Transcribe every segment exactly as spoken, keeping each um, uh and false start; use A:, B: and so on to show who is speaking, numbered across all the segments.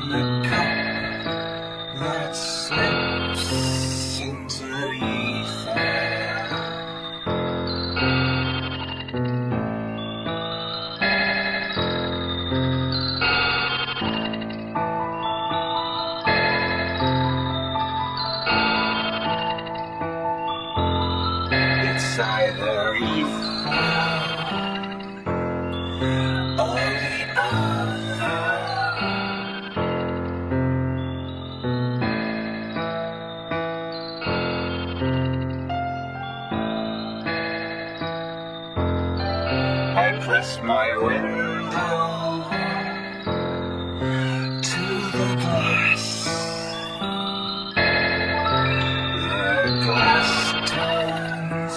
A: the cup that slips into the ether. It's either ether or the other. I press my window to the glass. The glass turns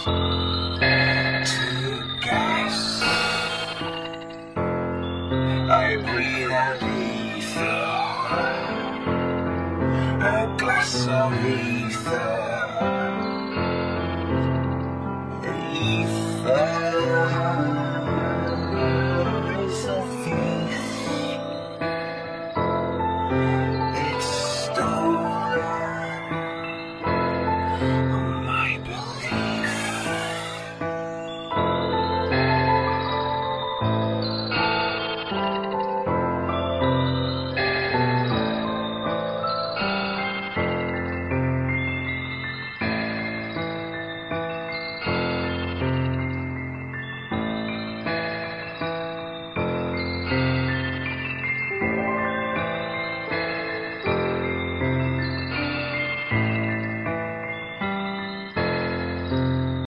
A: to gas. I breathe out ether, a glass of ether.